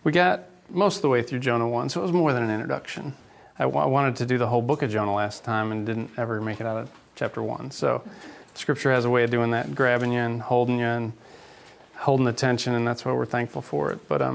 We got most of the way through Jonah 1, so it was more than an introduction. I wanted to do the whole book of Jonah last time and didn't ever make it out of chapter 1. So Scripture has a way of doing that, grabbing you and holding attention, and that's why we're thankful for it. But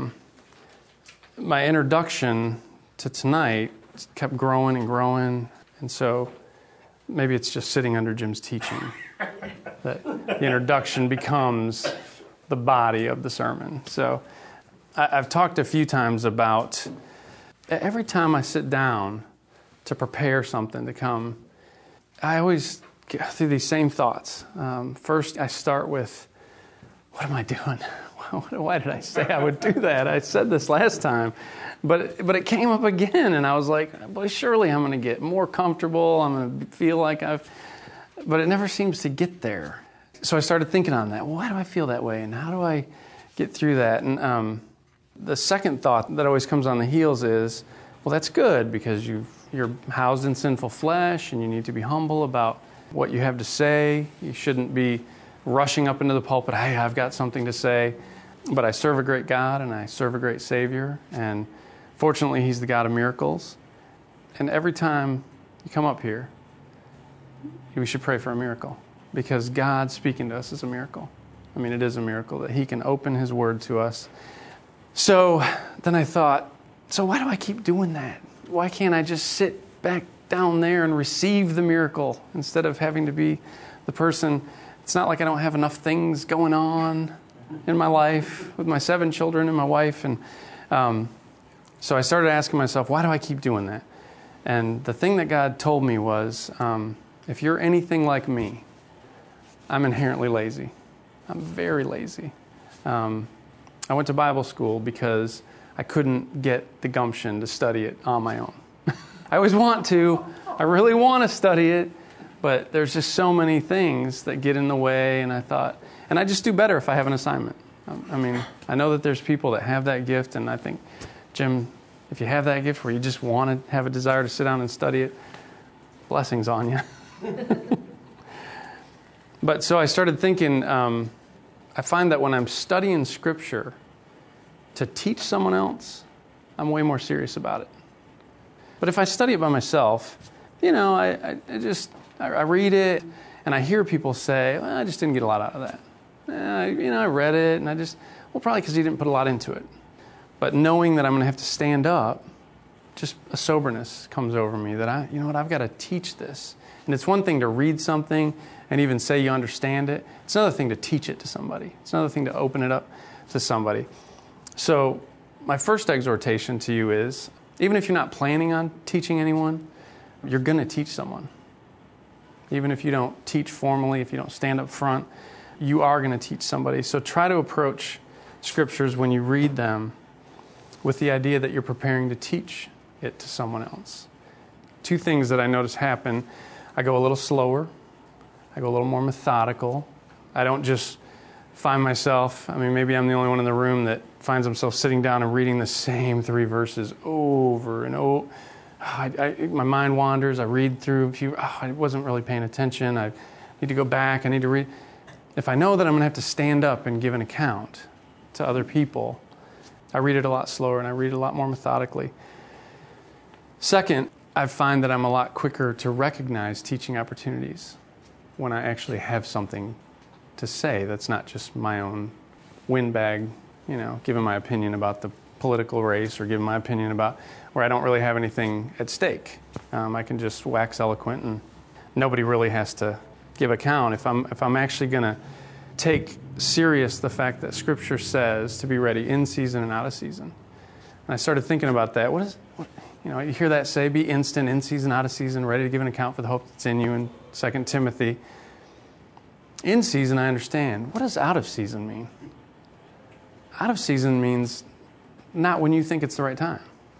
my introduction to tonight kept growing and growing, and so maybe it's just sitting under Jim's teaching that the introduction becomes the body of the sermon. So I've talked a few times about every time I sit down to prepare something to come, I always get through these same thoughts. First, I start with, what am I doing? Why did I say I would do that? I said this last time, but it came up again, and I was like, well, surely I'm going to get more comfortable. I'm going to feel like but it never seems to get there. So I started thinking on that. Well, why do I feel that way, and how do I get through that? And the second thought that always comes on the heels is, well, that's good because you're housed in sinful flesh and you need to be humble about what you have to say. You shouldn't be rushing up into the pulpit, hey, I've got something to say. But I serve a great God and I serve a great Savior. And fortunately, He's the God of miracles. And every time you come up here, we should pray for a miracle because God speaking to us is a miracle. I mean, it is a miracle that He can open His Word to us. So then I thought, so why do I keep doing that? Why can't I just sit back down there and receive the miracle instead of having to be the person? It's not like I don't have enough things going on in my life with my 7 children and my wife. And so I started asking myself, why do I keep doing that? And the thing that God told me was, if you're anything like me, I'm inherently lazy. I'm very lazy. I went to Bible school because I couldn't get the gumption to study it on my own. I always want to. I really want to study it, but there's just so many things that get in the way, and I thought, and I just do better if I have an assignment. I mean, I know that there's people that have that gift, and I think, Jim, if you have that gift where you just want to have a desire to sit down and study it, blessings on you. But so I started thinking, I find that when I'm studying Scripture to teach someone else, I'm way more serious about it. But if I study it by myself, I read it and I hear people say, well, I just didn't get a lot out of that. I read it and probably because you didn't put a lot into it. But knowing that I'm going to have to stand up, just a soberness comes over me that I've got to teach this. And it's one thing to read something and even say you understand it. It's another thing to teach it to somebody. It's another thing to open it up to somebody. So my first exhortation to you is, even if you're not planning on teaching anyone, you're going to teach someone. Even if you don't teach formally, if you don't stand up front, you are going to teach somebody. So try to approach Scriptures when you read them with the idea that you're preparing to teach it to someone else. 2 things that I notice happen. I go a little slower. I go a little more methodical. I don't just find myself, maybe I'm the only one in the room that finds himself sitting down and reading the same 3 verses over and over. My mind wanders. I read through a few. I wasn't really paying attention. I need to go back. I need to read. If I know that I'm going to have to stand up and give an account to other people, I read it a lot slower and I read it a lot more methodically. Second, I find that I'm a lot quicker to recognize teaching opportunities when I actually have something to say that's not just my own windbag, giving my opinion about the political race or giving my opinion about where I don't really have anything at stake. I can just wax eloquent and nobody really has to give account. If I'm actually going to take serious the fact that Scripture says to be ready in season and out of season. And I started thinking about that. You hear that say, be instant, in season, out of season, ready to give an account for the hope that's in you in 2 Timothy. In season, I understand. What does out of season mean? Out of season means not when you think it's the right time.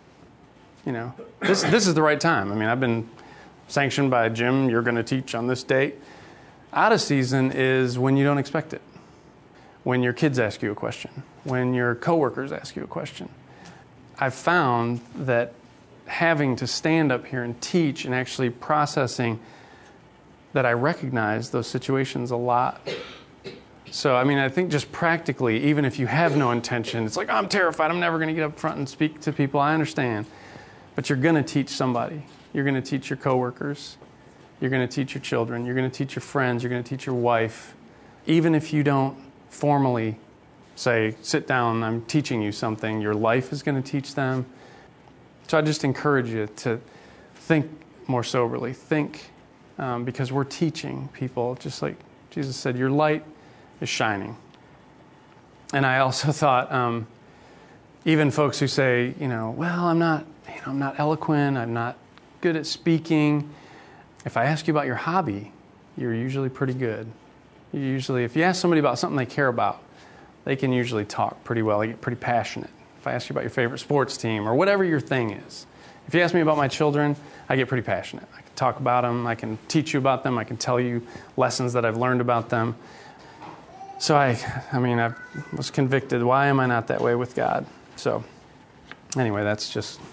This is the right time. I've been sanctioned by Jim, you're going to teach on this date. Out of season is when you don't expect it. When your kids ask you a question. When your coworkers ask you a question. I've found that having to stand up here and teach and actually processing that I recognize those situations a lot So, I mean, I think just practically, even if you have no intention, it's like, I'm terrified, I'm never going to get up front and speak to people. I understand. But you're going to teach somebody. You're going to teach your coworkers. You're going to teach your children. You're going to teach your friends. You're going to teach your wife. Even if you don't formally say, sit down, I'm teaching you something, your life is going to teach them. So I just encourage you to think more soberly. Think, because we're teaching people, just like Jesus said, your light is shining. And I also thought, even folks who say, well, I'm not eloquent, I'm not good at speaking. If I ask you about your hobby, you're usually pretty good. If you ask somebody about something they care about, they can usually talk pretty well. They get pretty passionate. If I ask you about your favorite sports team or whatever your thing is. If you ask me about my children, I get pretty passionate. I can talk about them. I can teach you about them. I can tell you lessons that I've learned about them. So I was convicted. Why am I not that way with God? So anyway, that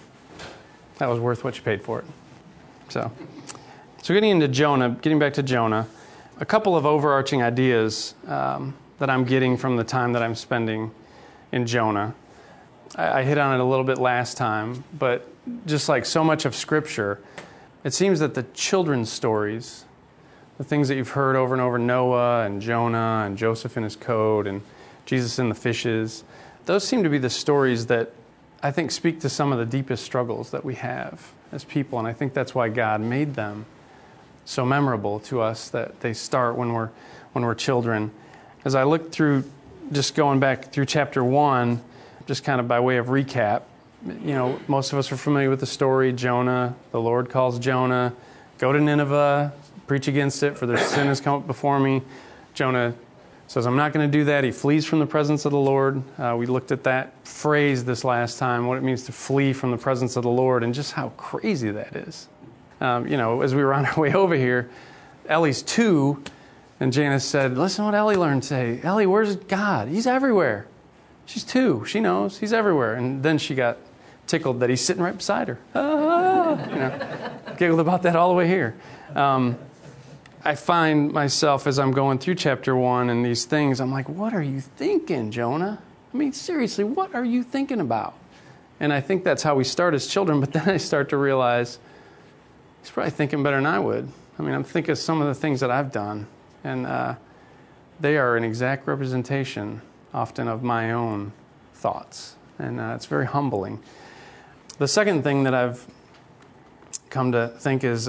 was worth what you paid for it. So getting back to Jonah, a couple of overarching ideas that I'm getting from the time that I'm spending in Jonah. I hit on it a little bit last time, but just like so much of Scripture, it seems that the children's stories, the things that you've heard over and over, Noah and Jonah and Joseph in his coat and Jesus in the fishes, those seem to be the stories that I think speak to some of the deepest struggles that we have as people, and I think that's why God made them so memorable to us, that they start when we're children. As I look through, just going back through chapter 1, just kind of by way of recap, most of us are familiar with the story. Jonah, the Lord calls Jonah, go to Nineveh, preach against it, for their sin has come up before me. Jonah says, I'm not going to do that. He flees from the presence of the Lord. We looked at that phrase this last time, what it means to flee from the presence of the Lord, and just how crazy that is. As we were on our way over here, Ellie's 2, and Janice said, listen to what Ellie learned today. Ellie, where's God? He's everywhere. She's 2. She knows. He's everywhere. And then she got tickled that he's sitting right beside her. Giggled about that all the way here. I find myself, as I'm going through chapter 1 and these things, I'm like, what are you thinking, Jonah? I mean, seriously, what are you thinking about? And I think that's how we start as children, but then I start to realize he's probably thinking better than I would. I mean, I'm thinking of some of the things that I've done, and they are an exact representation often of my own thoughts, and it's very humbling. The second thing that I've come to think is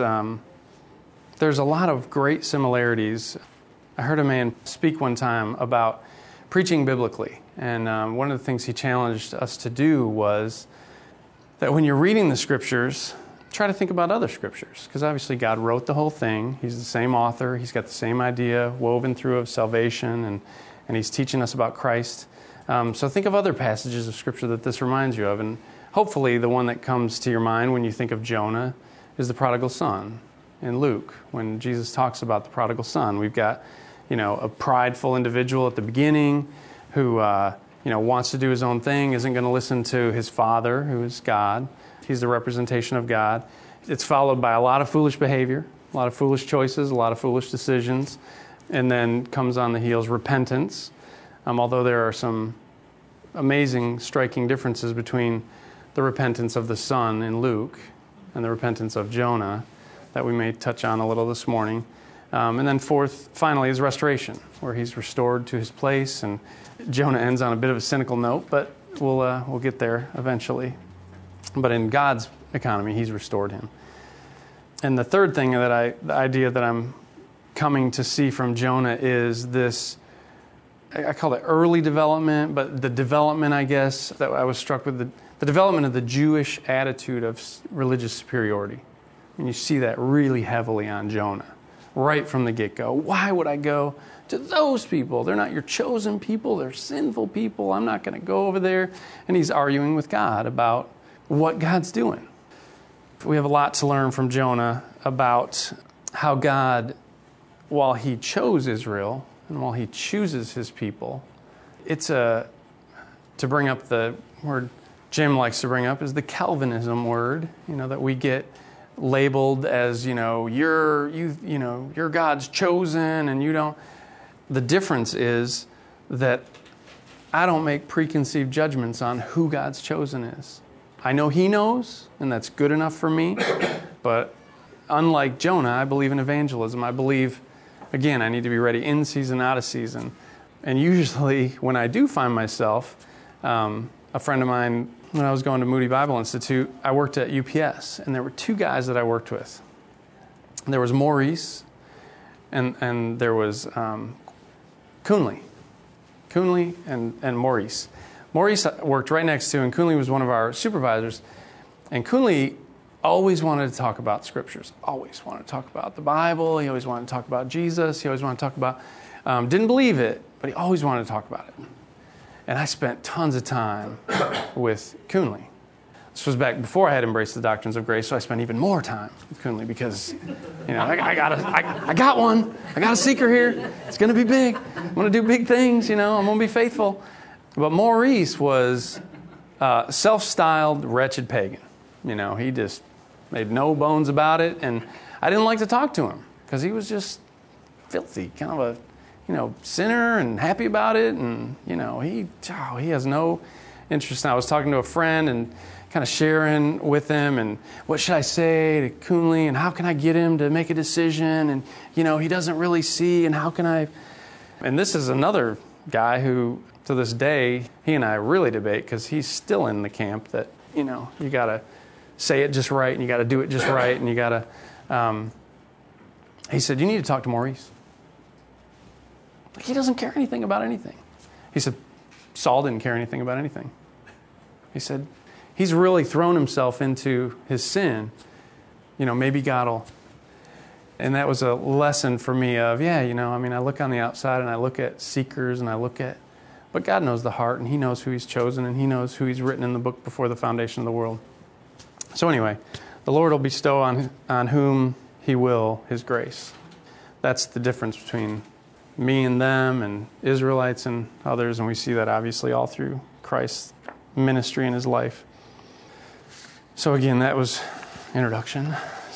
there's a lot of great similarities. I heard a man speak one time about preaching biblically, and one of the things he challenged us to do was that when you're reading the Scriptures, try to think about other Scriptures, because obviously God wrote the whole thing. He's the same author. He's got the same idea woven through of salvation, and He's teaching us about Christ. So think of other passages of Scripture that this reminds you of, and hopefully the one that comes to your mind when you think of Jonah is the prodigal son in Luke. When Jesus talks about the prodigal son, we've got a prideful individual at the beginning who wants to do his own thing, isn't going to listen to his father, who is God. He's the representation of God. It's followed by a lot of foolish behavior, a lot of foolish choices, a lot of foolish decisions, and then comes on the heels repentance. Although there are some amazing, striking differences between the repentance of the son in Luke and the repentance of Jonah that we may touch on a little this morning. And then finally, is restoration, where he's restored to his place. And Jonah ends on a bit of a cynical note, but we'll get there eventually. But in God's economy, He's restored him. And the third thing the idea that I'm coming to see from Jonah is this, I call it early development, but the development, I guess, that I was struck with, the development of the Jewish attitude of religious superiority. And you see that really heavily on Jonah, right from the get-go. Why would I go to those people? They're not your chosen people. They're sinful people. I'm not going to go over there. And he's arguing with God about what God's doing. We have a lot to learn from Jonah about how God, while He chose Israel and while He chooses His people, to bring up the word Jim likes to bring up is the Calvinism word, that we get labeled as, you're God's chosen and you don't. The difference is that I don't make preconceived judgments on who God's chosen is. I know He knows, and that's good enough for me. But unlike Jonah, I believe in evangelism. I believe, again, I need to be ready in season, out of season. And usually when I do find myself, a friend of mine, when I was going to Moody Bible Institute, I worked at UPS, and there were two guys that I worked with. There was Maurice, and there was Coonley. Coonley and Maurice. Maurice worked right next to, and Coonley was one of our supervisors. And Coonley always wanted to talk about scriptures, always wanted to talk about the Bible. He always wanted to talk about Jesus. He always wanted to talk about, didn't believe it, but he always wanted to talk about it. And I spent tons of time with Coonley. This was back before I had embraced the doctrines of grace, so I spent even more time with Coonley because, I got one. I got a seeker here. It's going to be big. I'm going to do big things, I'm going to be faithful. But Maurice was self-styled wretched pagan. He just made no bones about it. And I didn't like to talk to him because he was just filthy, kind of a, sinner and happy about it. And, he has no interest. And I was talking to a friend and kind of sharing with him and what should I say to Coonley and how can I get him to make a decision? And, he doesn't really see and how can I... And this is another guy who, to this day, he and I really debate because he's still in the camp that, you got to say it just right and you got to do it just right and you got to... He said, you need to talk to Maurice. He doesn't care anything about anything. He said, Saul didn't care anything about anything. He said, he's really thrown himself into his sin. Maybe God will... And that was a lesson for me of, I look on the outside and I look at seekers and I look at... But God knows the heart and He knows who He's chosen and He knows who He's written in the book before the foundation of the world. So anyway, the Lord will bestow on whom He will His grace. That's the difference between me and them and Israelites and others, and we see that obviously all through Christ's ministry and His life. So again, that was introduction.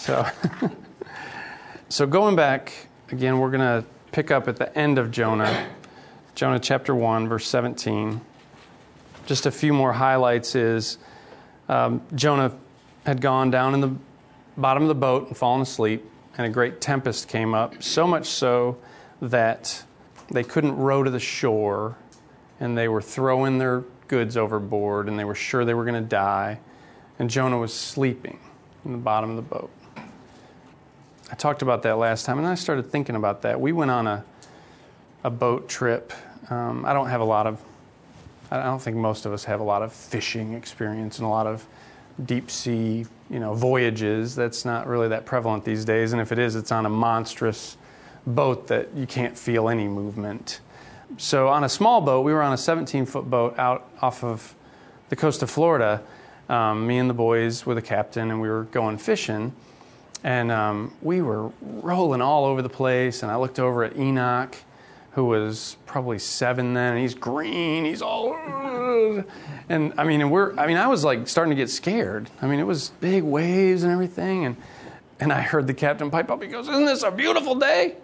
So going back, again, we're going to pick up at the end of Jonah. Jonah chapter 1, verse 17. Just a few more highlights is Jonah had gone down in the bottom of the boat and fallen asleep, and a great tempest came up, so much so that they couldn't row to the shore, and they were throwing their goods overboard, and they were sure they were going to die. And Jonah was sleeping in the bottom of the boat. I talked about that last time, and I started thinking about that. We went on a boat trip. I don't think most of us have a lot of fishing experience and a lot of deep sea, voyages. That's not really that prevalent these days. And if it is, it's on a monstrous boat that you can't feel any movement. So on a small boat, we were on a 17-foot boat out off of the coast of Florida, me and the boys with a captain, and we were going fishing. And we were rolling all over the place, and I looked over at Enoch, who was probably 7 then, and he's green, he's all... And I was like starting to get scared. It was big waves and everything, and I heard the captain pipe up. He goes, "Isn't this a beautiful day?"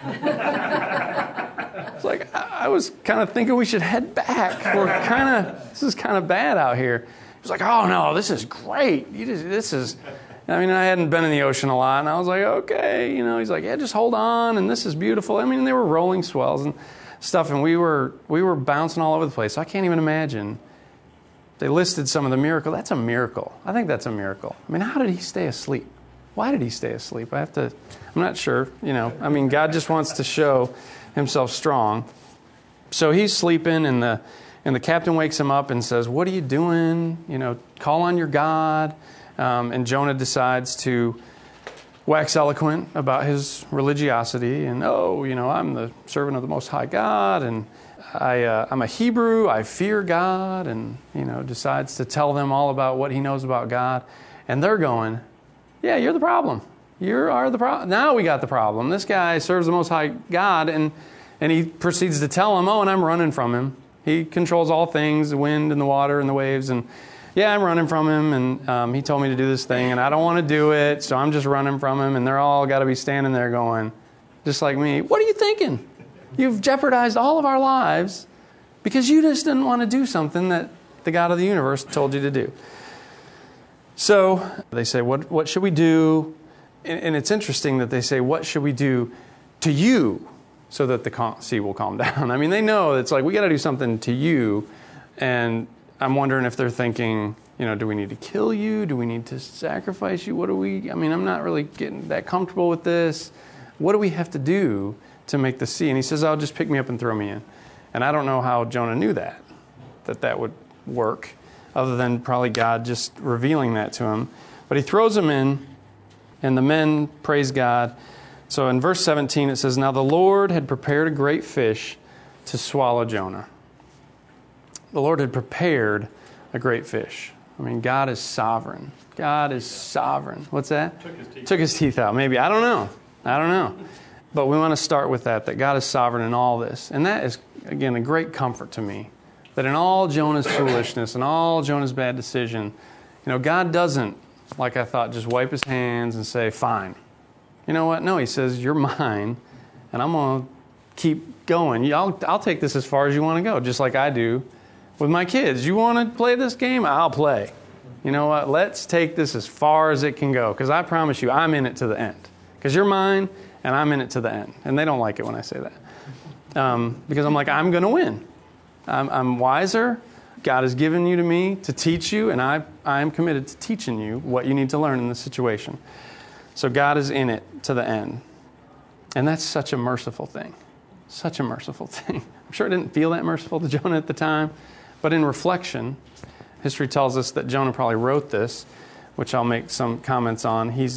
It's like, I was kind of thinking we should head back. This is kind of bad out here. He was like, "Oh no, this is great. I hadn't been in the ocean a lot, and I was like, okay, he's like, yeah, just hold on, and this is beautiful. They were rolling swells and stuff, and we were bouncing all over the place. So I can't even imagine. They listed some of the miracles. That's a miracle. I think that's a miracle. How did he stay asleep? Why did he stay asleep? I'm not sure, God just wants to show Himself strong. So he's sleeping, and the captain wakes him up and says, "What are you doing? Call on your God." And Jonah decides to wax eloquent about his religiosity. And, I'm the servant of the Most High God. And I'm a Hebrew. I fear God. And, decides to tell them all about what he knows about God. And they're going, yeah, you're the problem. You are the problem. Now we got the problem. This guy serves the Most High God. And he proceeds to tell them, and I'm running from him. He controls all things, the wind and the water and the waves. And yeah, I'm running from him, and he told me to do this thing, and I don't want to do it, so I'm just running from him, and they're all got to be standing there going, just like me, "What are you thinking? You've jeopardized all of our lives because you just didn't want to do something that the God of the universe told you to do. So they say, what should we do? And it's interesting that they say, what should we do to you so that the sea will calm down? I mean, they know it's like, we got to do something to you. And I'm wondering if they're thinking, do we need to kill you? Do we need to sacrifice you? I'm not really getting that comfortable with this. What do we have to do to make the sea? And he says, just pick me up and throw me in. And I don't know how Jonah knew that would work, other than probably God just revealing that to him. But he throws him in, and the men praise God. So in verse 17 it says, now the Lord had prepared a great fish to swallow Jonah. The Lord had prepared a great fish. I mean, God is sovereign. God is sovereign. What's that? Took his teeth out. Maybe. I don't know. But we want to start with that God is sovereign in all this. And that is, again, a great comfort to me. That in all Jonah's foolishness and all Jonah's bad decision, God doesn't, like I thought, just wipe his hands and say, fine. You know what? No, he says, you're mine, and I'm going to keep going. I'll take this as far as you want to go, just like I do with my kids. You want to play this game? I'll play. You know what? Let's take this as far as it can go, because I promise you, I'm in it to the end. Because you're mine, and I'm in it to the end. And they don't like it when I say that. Because I'm like, I'm going to win. I'm wiser. God has given you to me to teach you, and I am committed to teaching you what you need to learn in this situation. So God is in it to the end. And that's such a merciful thing. Such a merciful thing. I'm sure it didn't feel that merciful to Jonah at the time, but in reflection, history tells us that Jonah probably wrote this, which I'll make some comments on. He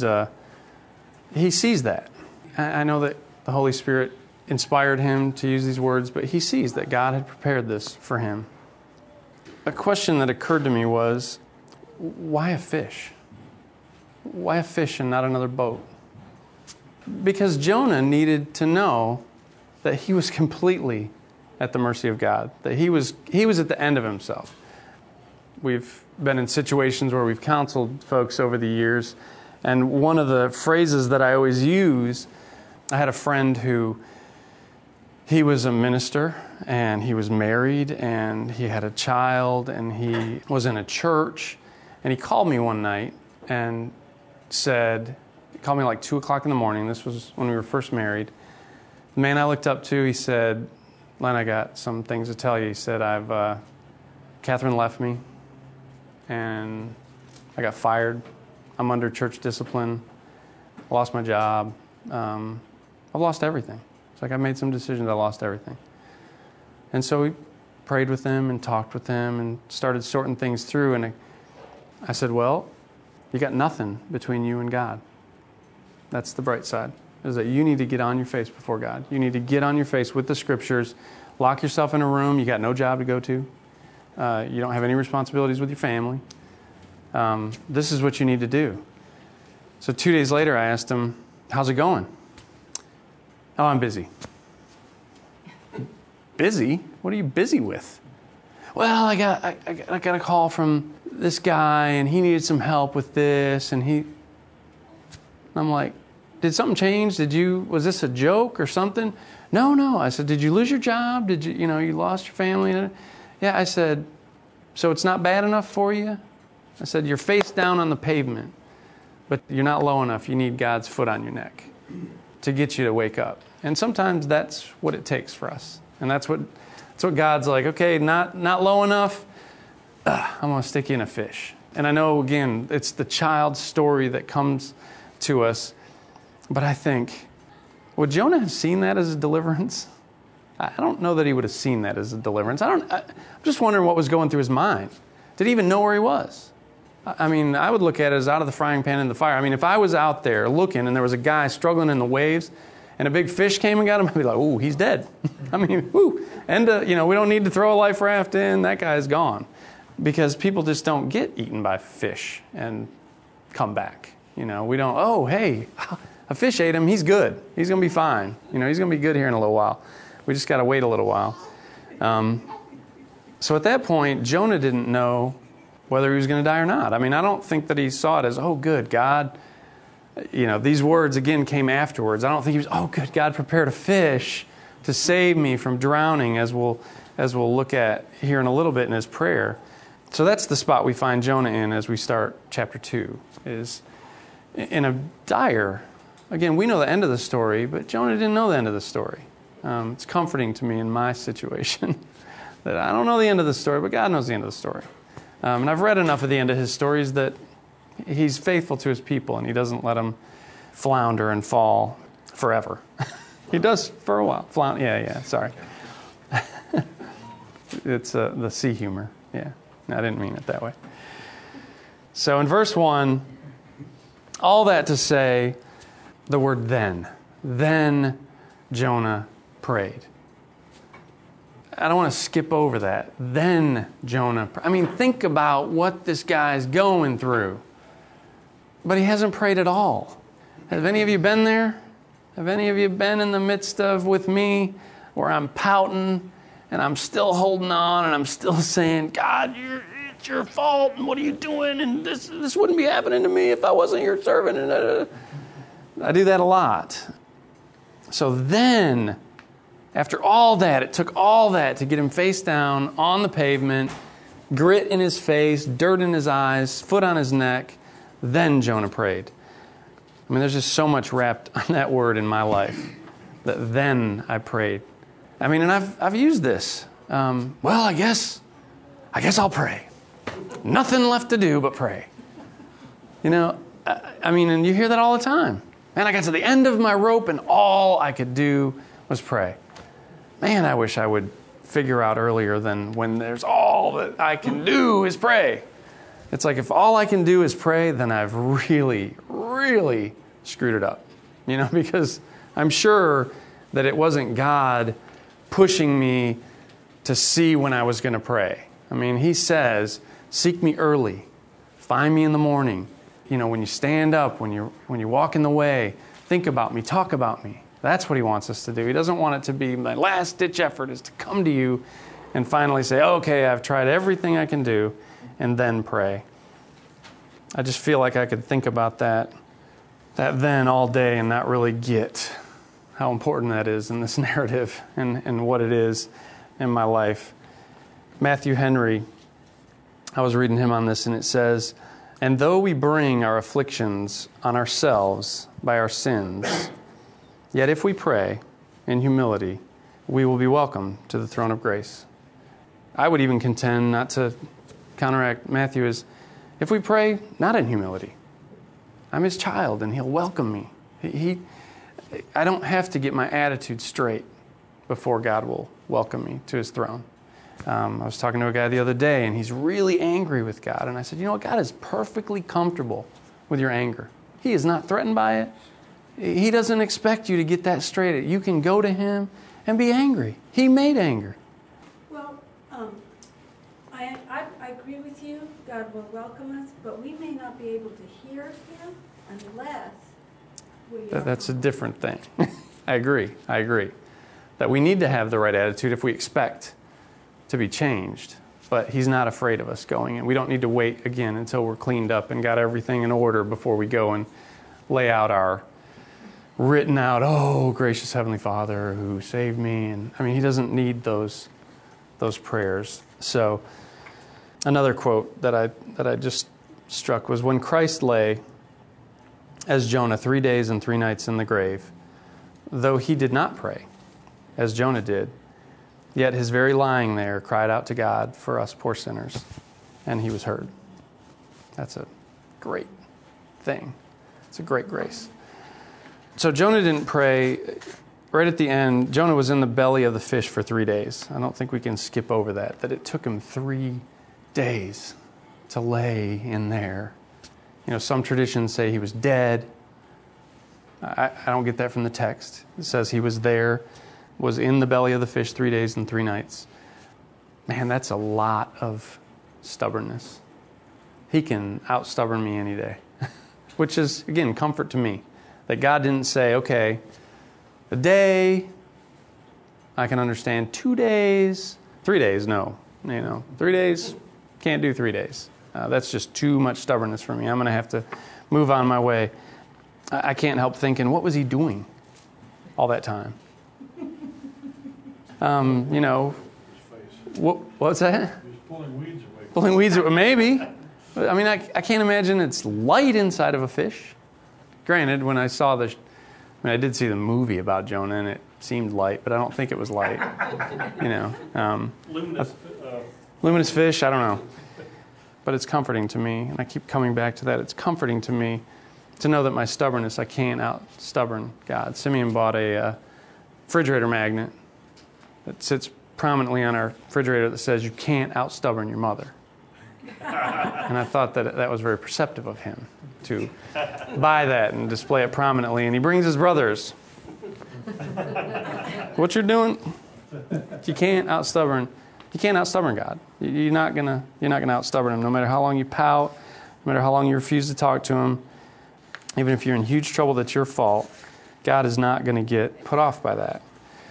sees that. I know that the Holy Spirit inspired him to use these words, but he sees that God had prepared this for him. A question that occurred to me was, why a fish? Why a fish and not another boat? Because Jonah needed to know that he was completely at the mercy of God, that he was at the end of himself. We've been in situations where we've counseled folks over the years, and one of the phrases that I always use, I had a friend who, he was a minister, and he was married, and he had a child, and he was in a church, and he called me one night and said, he called me like 2 o'clock in the morning. This was when we were first married. The man I looked up to, he said, Len, I got some things to tell you. He said, Catherine left me, and I got fired. I'm under church discipline. I lost my job. I've lost everything. It's like I made some decisions. I lost everything. And so we prayed with him and talked with him and started sorting things through. And I said, well, you got nothing between you and God. That's the bright side, is that you need to get on your face before God. You need to get on your face with the Scriptures, lock yourself in a room. You got no job to go to. You don't have any responsibilities with your family. This is what you need to do. So 2 days later, I asked him, how's it going? Oh, I'm busy. Busy? What are you busy with? Well, I got a call from this guy, and he needed some help with this, and I'm like, did something change? Was this a joke or something? No. I said, did you lose your job? Did you lost your family? Yeah, I said, so it's not bad enough for you? I said, you're face down on the pavement, but you're not low enough. You need God's foot on your neck to get you to wake up. And sometimes that's what it takes for us. And that's what God's like, okay, not low enough, I'm going to stick you in a fish. And I know, again, it's the child's story that comes to us. But I think, would Jonah have seen that as a deliverance? I don't know that he would have seen that as a deliverance. I'm just wondering what was going through his mind. Did he even know where he was? I mean, I would look at it as out of the frying pan in the fire. I mean, if I was out there looking and there was a guy struggling in the waves and a big fish came and got him, I'd be like, ooh, he's dead. I mean, whoo. And, we don't need to throw a life raft in. That guy's gone. Because people just don't get eaten by fish and come back. We don't, oh, hey, a fish ate him. He's good. He's going to be fine. He's going to be good here in a little while. We just got to wait a little while. So at that point, Jonah didn't know whether he was going to die or not. I mean, I don't think that he saw it as, oh, good, God. These words, again, came afterwards. I don't think he was, oh, good, God prepared a fish to save me from drowning, as we'll look at here in a little bit in his prayer. So that's the spot we find Jonah in as we start chapter 2, is in a dire, again, we know the end of the story, but Jonah didn't know the end of the story. It's comforting to me in my situation that I don't know the end of the story, but God knows the end of the story. And I've read enough of the end of his stories that he's faithful to his people and he doesn't let them flounder and fall forever. He does for a while. Sorry. It's the sea humor. Yeah, I didn't mean it that way. So in verse 1, all that to say the word then. Then Jonah prayed. I don't want to skip over that. Then Jonah, think about what this guy's going through. But he hasn't prayed at all. Have any of you been there? Have any of you been in the midst of, with me, where I'm pouting and I'm still holding on and I'm still saying, God, it's your fault, and what are you doing? And this wouldn't be happening to me if I wasn't your servant. And I do that a lot. So then, after all that, it took all that to get him face down on the pavement, grit in his face, dirt in his eyes, foot on his neck. Then Jonah prayed. There's just so much wrapped on that word in my life, that then I prayed. And I've used this. I guess I'll pray. Nothing left to do but pray. And you hear that all the time. Man, I got to the end of my rope and all I could do was pray. Man, I wish I would figure out earlier than when there's all that I can do is pray. It's like if all I can do is pray, then I've really, really screwed it up. Because I'm sure that it wasn't God pushing me to see when I was going to pray. He says, seek me early, find me in the morning. When you stand up, when you walk in the way, think about me, talk about me. That's what he wants us to do. He doesn't want it to be my last-ditch effort is to come to you and finally say, okay, I've tried everything I can do, and then pray. I just feel like I could think about that then all day and not really get how important that is in this narrative and what it is in my life. Matthew Henry, I was reading him on this, and it says, and though we bring our afflictions on ourselves by our sins, yet if we pray in humility, we will be welcome to the throne of grace. I would even contend, not to counteract Matthew, is if we pray not in humility. I'm his child and he'll welcome me. I don't have to get my attitude straight before God will welcome me to his throne. I was talking to a guy the other day and he's really angry with God. And I said, God is perfectly comfortable with your anger. He is not threatened by it. He doesn't expect you to get that straight. You can go to him and be angry. He made anger. Well, I agree with you. God will welcome us, but we may not be able to hear him unless we That's a different thing. I agree. That we need to have the right attitude if we expect to be changed. But he's not afraid of us going in. We don't need to wait again until we're cleaned up and got everything in order before we go and lay out our written out, oh, gracious Heavenly Father who saved me. And he doesn't need those prayers. So another quote that I just struck was, when Christ lay as Jonah 3 days and 3 nights in the grave, though he did not pray as Jonah did, yet his very lying there cried out to God for us poor sinners, and he was heard. That's a great thing. It's a great grace. So Jonah didn't pray. Right at the end, Jonah was in the belly of the fish for 3 days. I don't think we can skip over that it took him 3 days to lay in there. Some traditions say he was dead. I don't get that from the text. It says he was there, was in the belly of the fish 3 days and 3 nights. Man, that's a lot of stubbornness. He can out-stubborn me any day, which is, again, comfort to me. That God didn't say, okay, a day, I can understand 2 days, 3 days, no. 3 days, can't do 3 days. That's just too much stubbornness for me. I'm going to have to move on my way. I can't help thinking, what was he doing all that time? You know, what's that? He was pulling weeds away. Pulling weeds, maybe. I mean, I can't imagine it's light inside of a fish. Granted, when I saw I did see the movie about Jonah, and it seemed light, but I don't think it was light. You know, luminous fish. I don't know, but it's comforting to me, and I keep coming back to that. It's comforting to me to know that my stubbornness, I can't out-stubborn God. Simeon bought a refrigerator magnet that sits prominently on our refrigerator that says, "You can't out-stubborn your mother." And I thought that was very perceptive of him to buy that and display it prominently. And he brings his brothers. What you're doing? You can't out-stubborn God. You're not gonna out-stubborn him. No matter how long you pout, no matter how long you refuse to talk to him, even if you're in huge trouble that's your fault, God is not going to get put off by that.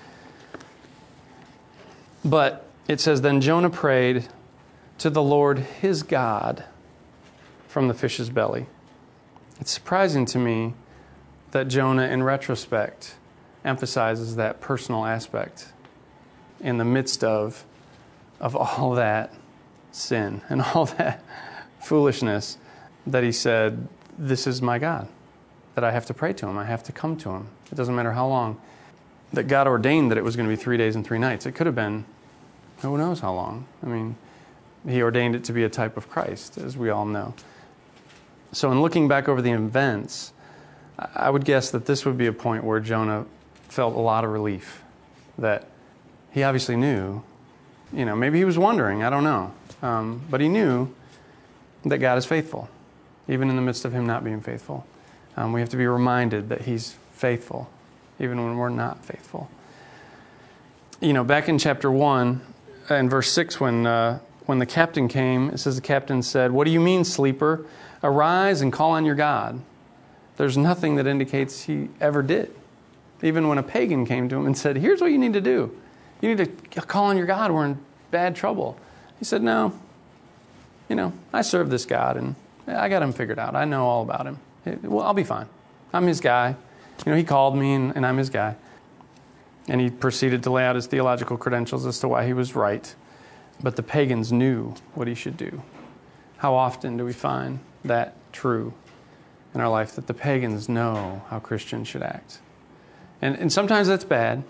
But it says, then Jonah prayed to the Lord his God from the fish's belly. It's surprising to me that Jonah, in retrospect, emphasizes that personal aspect in the midst of all that sin and all that foolishness, that he said, this is my God, that I have to pray to him. I have to come to him. It doesn't matter how long. That God ordained that it was going to be 3 days and 3 nights. It could have been, who knows how long. I mean, he ordained it to be a type of Christ, as we all know. So in looking back over the events, I would guess that this would be a point where Jonah felt a lot of relief. That he obviously knew, maybe he was wondering, I don't know. But he knew that God is faithful, even in the midst of him not being faithful. We have to be reminded that he's faithful, even when we're not faithful. Back in chapter 1 and verse 6, when the captain came, it says the captain said, "What do you mean, sleeper? Arise and call on your God." There's nothing that indicates he ever did. Even when a pagan came to him and said, "Here's what you need to do. You need to call on your God. We're in bad trouble." He said, "No, I serve this God, and I got him figured out. I know all about him. Well, I'll be fine. I'm his guy. He called me, and I'm his guy." And he proceeded to lay out his theological credentials as to why he was right. But the pagans knew what he should do. How often do we find that true in our life, that the pagans know how Christians should act? And sometimes that's bad,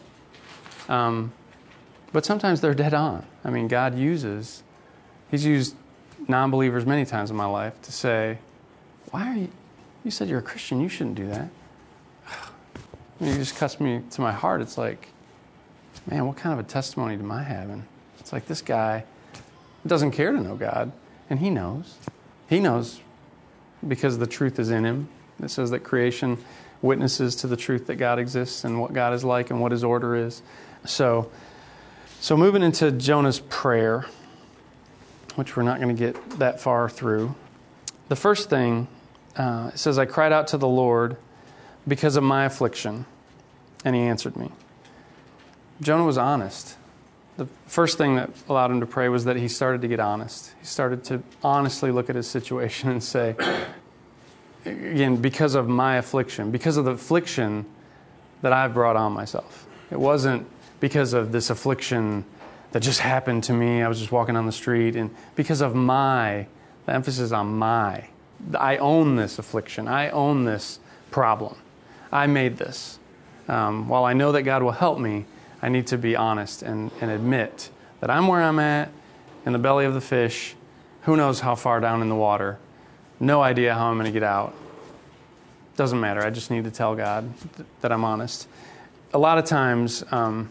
but sometimes they're dead on. I mean, God he's used non-believers many times in my life to say, "Why are you said you're a Christian, you shouldn't do that." You just cuts me to my heart. It's like, man, what kind of a testimony am I having? It's like, this guy doesn't care to know God, and he knows. He knows because the truth is in him. It says that creation witnesses to the truth that God exists and what God is like and what his order is. So moving into Jonah's prayer, which we're not going to get that far through. The first thing, it says, "I cried out to the Lord because of my affliction, and he answered me." Jonah was honest. The first thing that allowed him to pray was that he started to get honest. He started to honestly look at his situation and say, again, because of my affliction, because of the affliction that I've brought on myself. It wasn't because of this affliction that just happened to me. I was just walking on the street, and because of the emphasis on my. I own this affliction. I own this problem. I made this. While I know that God will help me, I need to be honest and admit that I'm where I'm at, in the belly of the fish. Who knows how far down in the water? No idea how I'm going to get out. Doesn't matter. I just need to tell God that I'm honest. A lot of times,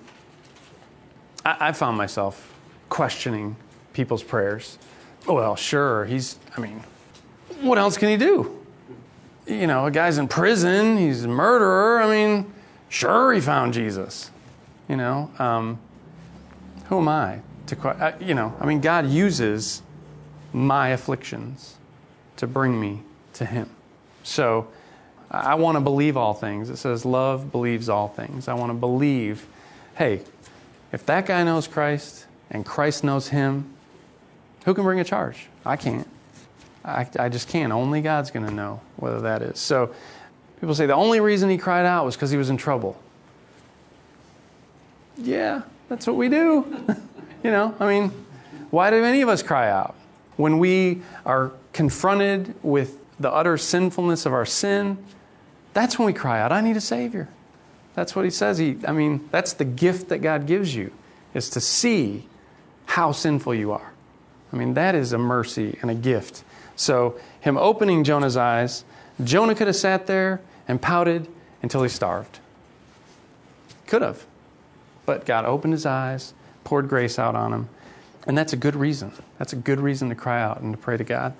I found myself questioning people's prayers. Well, sure, what else can he do? A guy's in prison, he's a murderer. Sure, he found Jesus. Who am I to God uses my afflictions to bring me to him. So I want to believe all things. It says love believes all things. I want to believe, hey, if that guy knows Christ and Christ knows him, who can bring a charge? I can't. I just can't. Only God's going to know whether that is. So people say the only reason he cried out was because he was in trouble. Yeah, That's what we do. Why do any of us cry out? When we are confronted with the utter sinfulness of our sin, that's when we cry out, I need a Savior. That's what he says. That's the gift that God gives you, is to see how sinful you are. That is a mercy and a gift. So him opening Jonah's eyes, Jonah could have sat there and pouted until he starved. Could have. But God opened his eyes, poured grace out on him. And that's a good reason. That's a good reason to cry out and to pray to God.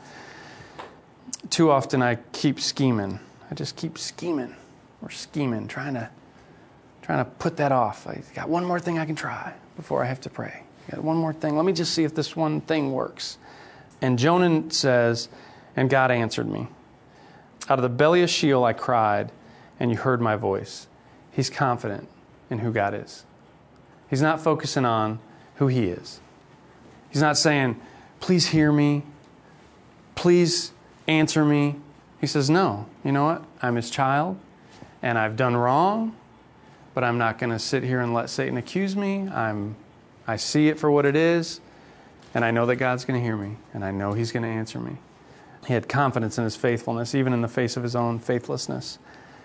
Too often I keep scheming. I just keep scheming or scheming, trying to put that off. I got one more thing I can try before I have to pray. I got one more thing. Let me just see if this one thing works. And Jonah says, and God answered me. Out of the belly of Sheol I cried, and you heard my voice. He's confident in who God is. He's not focusing on who he is. He's not saying, please hear me. Please answer me. He says, no, you know what? I'm his child, and I've done wrong, but I'm not going to sit here and let Satan accuse me. I see it for what it is, and I know that God's going to hear me, and I know he's going to answer me. He had confidence in his faithfulness, even in the face of his own faithlessness.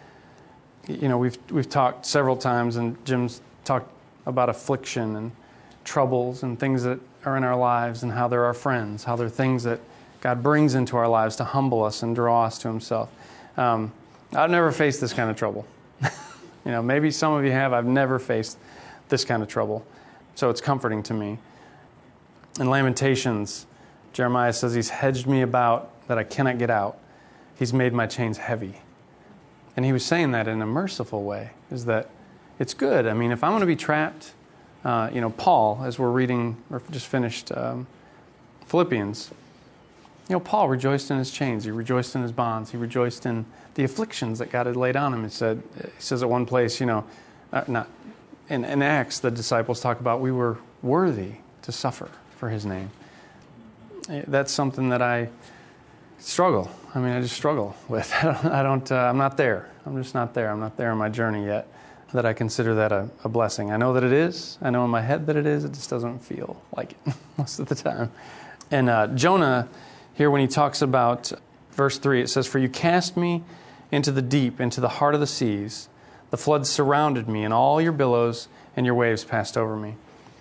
We've talked several times, and Jim's talked about affliction and troubles and things that are in our lives and how they're our friends, how they're things that God brings into our lives to humble us and draw us to himself. I've never faced this kind of trouble. Maybe some of you have. I've never faced this kind of trouble. So it's comforting to me. In Lamentations, Jeremiah says, he's hedged me about that I cannot get out. He's made my chains heavy. And he was saying that in a merciful way, is that it's good. If I'm going to be trapped, Paul, as we're reading, or just finished Philippians, Paul rejoiced in his chains. He rejoiced in his bonds. He rejoiced in the afflictions that God had laid on him. He says at one place, not in Acts, the disciples talk about we were worthy to suffer for his name. That's something that I struggle. I just struggle with. I'm not there. I'm just not there. I'm not there on my journey yet that I consider that a blessing. I know that it is. I know in my head that it is. It just doesn't feel like it most of the time. And Jonah, here when he talks about verse 3, it says, for you cast me into the deep, into the heart of the seas. The floods surrounded me, and all your billows and your waves passed over me.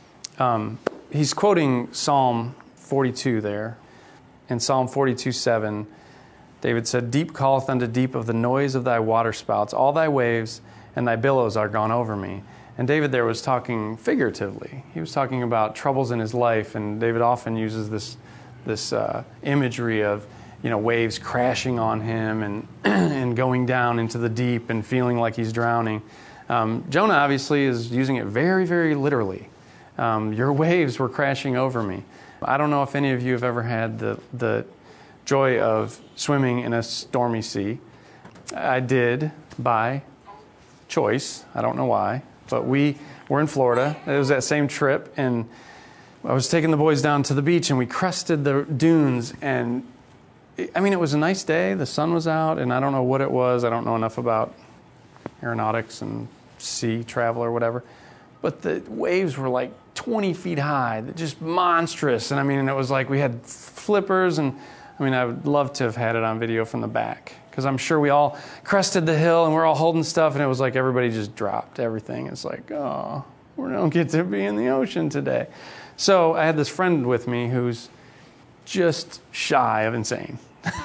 He's quoting Psalm 42 there. In Psalm 42:7, David said, deep calleth unto deep of the noise of thy waterspouts. All thy waves and thy billows are gone over me. And David there was talking figuratively. He was talking about troubles in his life, and David often uses this imagery of waves crashing on him and and going down into the deep and feeling like he's drowning. Jonah obviously is using it very, very literally. Your waves were crashing over me. I don't know if any of you have ever had the joy of swimming in a stormy sea. I did by choice. I don't know why. But we were in Florida. It was that same trip, and I was taking the boys down to the beach, and we crested the dunes, and it was a nice day. The sun was out, and I don't know what it was. I don't know enough about aeronautics and sea travel or whatever. But the waves were like 20 feet high, just monstrous. And it was like we had flippers, and I would love to have had it on video from the back, because I'm sure we all crested the hill and we're all holding stuff, and it was like everybody just dropped everything. It's like, oh, we don't get to be in the ocean today. So I had this friend with me who's just shy of insane.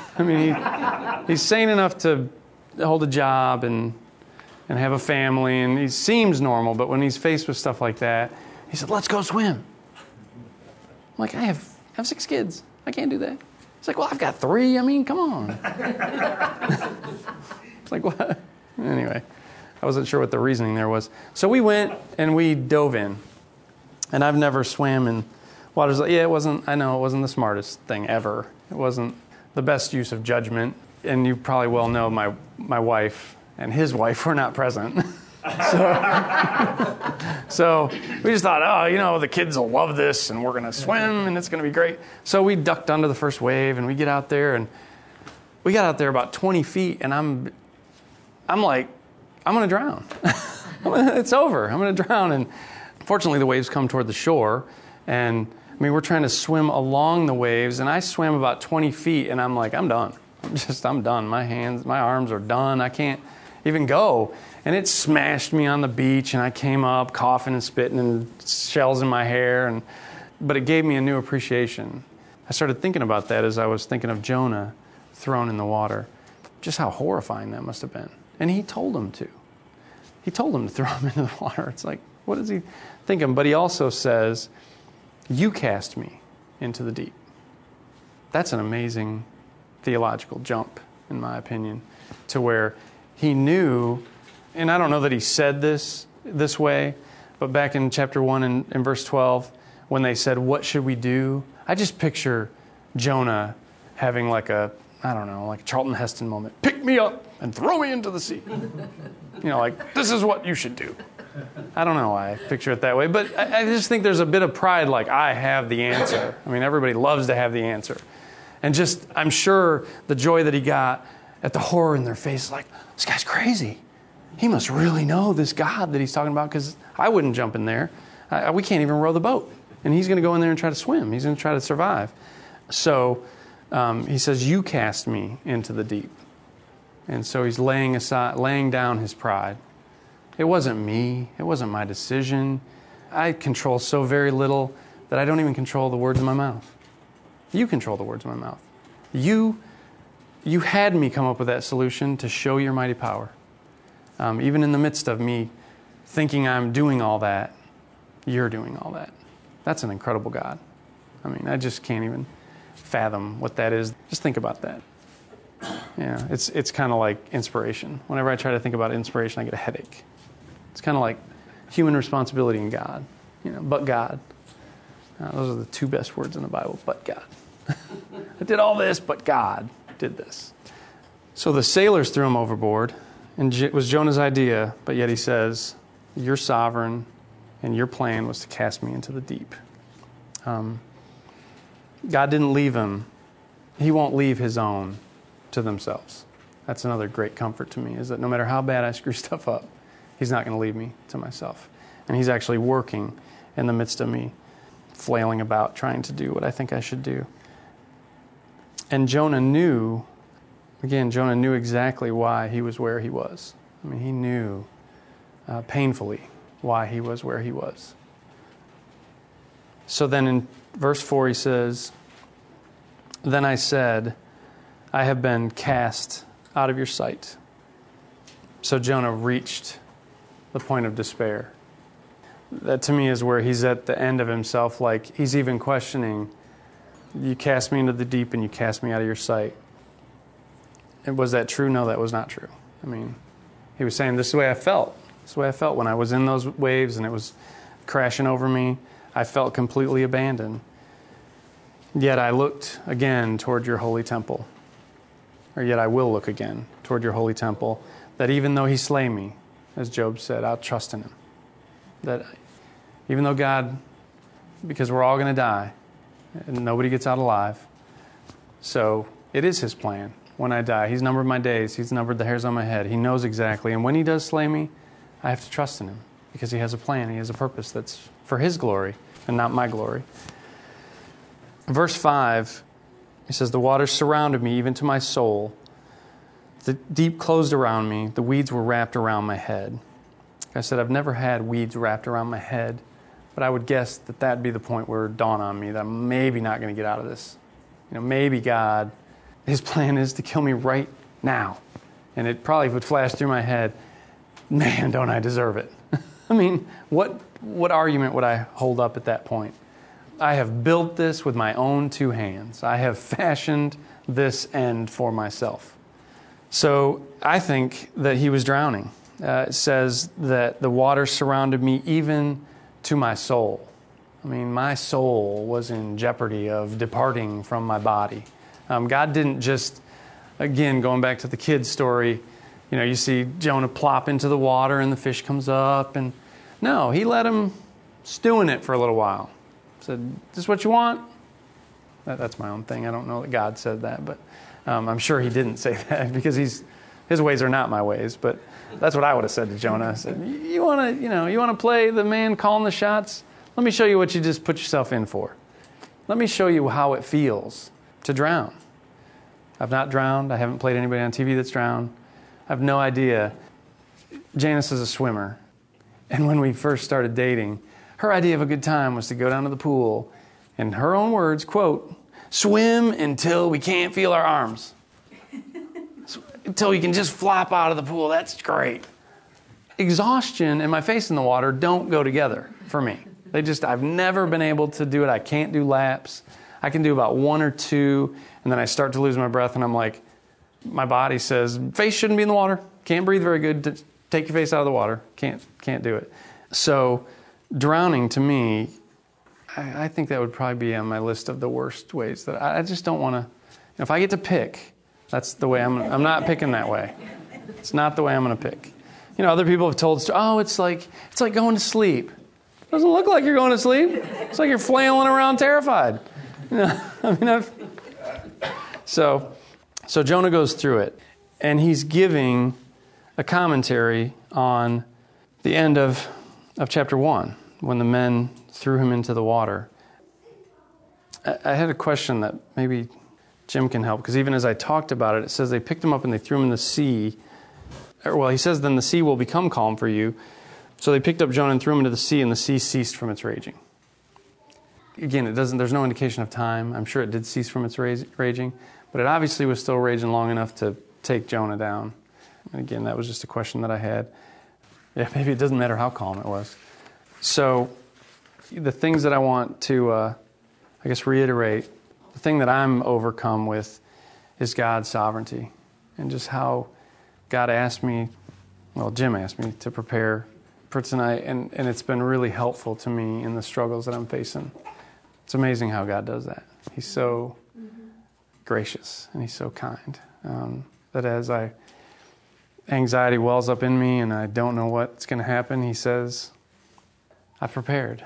He's sane enough to hold a job and have a family, and he seems normal, but when he's faced with stuff like that, he said, let's go swim. I'm like, I have 6 kids. I can't do that. He's like, well, I've got 3. Come on. It's like, what? Anyway, I wasn't sure what the reasoning there was. So we went and we dove in. And I've never swam in waters. It wasn't the smartest thing ever. It wasn't the best use of judgment. And you probably well know my wife and his wife were not present. So we just thought, the kids will love this, and we're going to swim, and it's going to be great. So we ducked under the first wave, and we get out there, and we got out there about 20 feet, and I'm like, I'm going to drown. It's over. I'm going to drown. And Fortunately, the waves come toward the shore, and we're trying to swim along the waves, and I swam about 20 feet, and I'm like, I'm done. I'm done. My arms are done. I can't even go. And it smashed me on the beach, and I came up coughing and spitting and shells in my hair, but it gave me a new appreciation. I started thinking about that as I was thinking of Jonah thrown in the water, just how horrifying that must have been. And he told him to. He told him to throw him into the water. It's like, what is he thinking? But he also says, you cast me into the deep. That's an amazing theological jump, in my opinion, to where he knew, and I don't know that he said this way, but back in chapter 1 and verse 12, when they said, what should we do? I just picture Jonah having like a Charlton Heston moment. Pick me up and throw me into the sea. Like, this is what you should do. I don't know why I picture it that way, but I just think there's a bit of pride, like, I have the answer. Everybody loves to have the answer. And just, I'm sure the joy that he got at the horror in their face, like, this guy's crazy. He must really know this God that he's talking about, because I wouldn't jump in there. We can't even row the boat. And he's going to go in there and try to swim. He's going to try to survive. So he says, you cast me into the deep. And so he's laying down his pride. It wasn't me. It wasn't my decision. I control so very little that I don't even control the words in my mouth. You control the words in my mouth. You had me come up with that solution to show your mighty power. Even in the midst of me thinking I'm doing all that, you're doing all that. That's an incredible God. I just can't even fathom what that is. Just think about that. Yeah, it's kind of like inspiration. Whenever I try to think about inspiration, I get a headache. It's kind of like human responsibility in God. But God. Those are the two best words in the Bible, but God. I did all this, but God did this. So the sailors threw him overboard, and it was Jonah's idea, but yet he says, you're sovereign, and your plan was to cast me into the deep. God didn't leave him. He won't leave his own to themselves. That's another great comfort to me, is that no matter how bad I screw stuff up, he's not going to leave me to myself. And he's actually working in the midst of me, flailing about, trying to do what I think I should do. And Jonah knew exactly why he was where he was. He knew painfully why he was where he was. So then in verse 4 he says, then I said, I have been cast out of your sight. So Jonah reached the point of despair. That to me is where he's at the end of himself, like he's even questioning, you cast me into the deep and you cast me out of your sight. And was that true? No, that was not true. He was saying, this is the way I felt. This is the way I felt when I was in those waves and it was crashing over me. I felt completely abandoned. Yet I looked again toward your holy temple. Or yet I will look again toward your holy temple, that even though he slay me, as Job said, I'll trust in him. That even though God, because we're all going to die, and nobody gets out alive, so it is his plan. When I die, he's numbered my days, he's numbered the hairs on my head, he knows exactly. And when he does slay me, I have to trust in him, because he has a plan, he has a purpose that's for his glory and not my glory. Verse 5, he says, the waters surrounded me, even to my soul. The deep closed around me. The weeds were wrapped around my head. Like I said, I've never had weeds wrapped around my head, but I would guess that that'd be the point where it would dawn on me that I'm maybe not going to get out of this. Maybe God, his plan is to kill me right now. And it probably would flash through my head, man, don't I deserve it? What argument would I hold up at that point? I have built this with my own two hands. I have fashioned this end for myself. So I think that he was drowning. It says that the water surrounded me even to my soul. My soul was in jeopardy of departing from my body. God didn't just, again, going back to the kid's story, you see Jonah plop into the water and the fish comes up. And no, he let him stew in it for a little while. Said, is this what you want? That's my own thing. I don't know that God said that, but I'm sure he didn't say that because he's His ways are not my ways, but that's what I would have said to Jonah. I said, you want to play the man calling the shots? Let me show you what you just put yourself in for. Let me show you how it feels to drown. I've not drowned. I haven't played anybody on TV that's drowned. I have no idea. Janice is a swimmer. And when we first started dating, her idea of a good time was to go down to the pool, in her own words, quote, swim until we can't feel our arms. Until we can just flop out of the pool. That's great. Exhaustion and my face in the water don't go together for me. I've never been able to do it. I can't do laps. I can do about 1 or 2, and then I start to lose my breath, and I'm like, my body says, face shouldn't be in the water. Can't breathe very good. Take your face out of the water. Can't do it. So drowning to me, I think that would probably be on my list of the worst ways that I just don't want to. If I get to pick, that's the way I'm not picking that way. It's not the way I'm going to pick. Other people have told us, it's like going to sleep. It doesn't look like you're going to sleep. It's like you're flailing around terrified. So Jonah goes through it, and he's giving a commentary on the end of chapter 1, when the men threw him into the water. I had a question that maybe Jim can help, because even as I talked about it, it says they picked him up and they threw him in the sea. He says, then the sea will become calm for you. So they picked up Jonah and threw him into the sea, and the sea ceased from its raging. Again, there's no indication of time. I'm sure it did cease from its raging, but it obviously was still raging long enough to take Jonah down. And again, that was just a question that I had. Yeah, maybe it doesn't matter how calm it was. So the things that I want to, reiterate, the thing that I'm overcome with is God's sovereignty, and just how God Jim asked me to prepare for tonight, and it's been really helpful to me in the struggles that I'm facing. It's amazing how God does that. He's so gracious, and He's so kind, that as anxiety wells up in me and I don't know what's going to happen, He says, I've prepared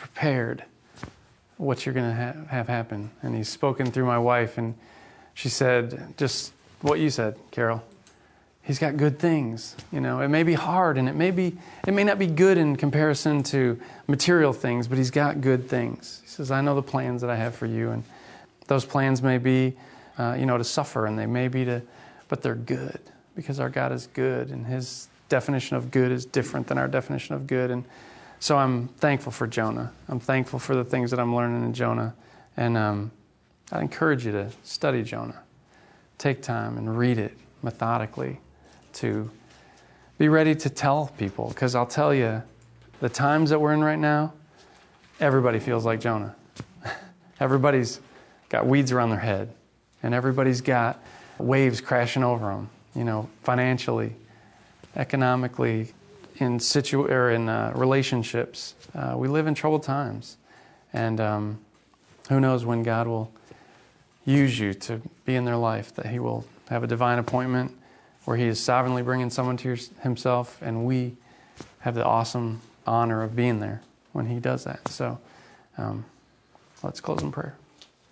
what you're going to have happen. And He's spoken through my wife, and she said just what you said, Carol. He's got good things. It may be hard, and it may not be good in comparison to material things, but He's got good things. He says, I know the plans that I have for you, and those plans may be, to suffer, and they may be but they're good, because our God is good, and His definition of good is different than our definition of good. And so I'm thankful for Jonah. I'm thankful for the things that I'm learning in Jonah. And I encourage you to study Jonah. Take time and read it methodically, to be ready to tell people. Because I'll tell you, the times that we're in right now, everybody feels like Jonah. Everybody's got weeds around their head, and everybody's got waves crashing over them, financially, economically, in relationships. We live in troubled times, and who knows when God will use you to be in their life, that He will have a divine appointment where He is sovereignly bringing someone to Himself, and we have the awesome honor of being there when He does that. So let's close in prayer.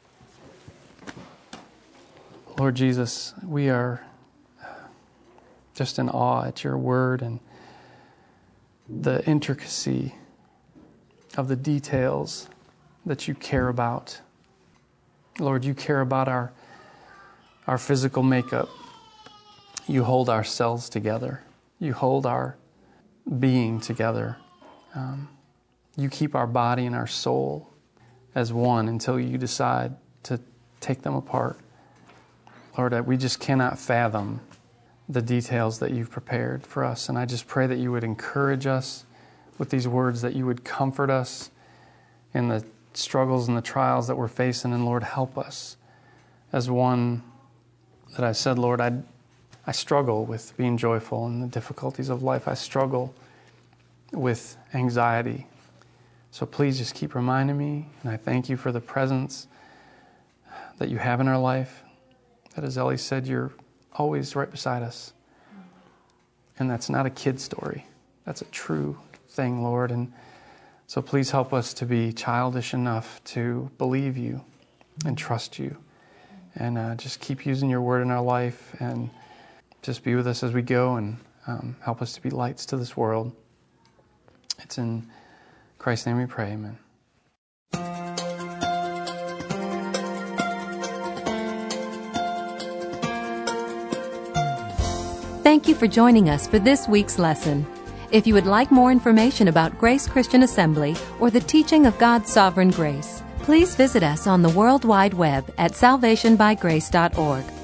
Lord Jesus, we are just in awe at Your word and the intricacy of the details that You care about. Lord, You care about our physical makeup. You hold our cells together. You hold our being together. You keep our body and our soul as one until You decide to take them apart. Lord, we just cannot fathom the details that You've prepared for us. And I just pray that You would encourage us with these words, that You would comfort us in the struggles and the trials that we're facing. And Lord, help us. As one that I said, Lord, I struggle with being joyful in the difficulties of life. I struggle with anxiety. So please just keep reminding me. And I thank You for the presence that You have in our life. That, as Ellie said, You're always right beside us. And that's not a kid story. That's a true thing, Lord. And so please help us to be childish enough to believe You and trust You. And just keep using Your word in our life, and just be with us as we go and help us to be lights to this world. It's in Christ's name we pray, amen. Thank you for joining us for this week's lesson. If you would like more information about Grace Christian Assembly or the teaching of God's sovereign grace, please visit us on the World Wide Web at salvationbygrace.org.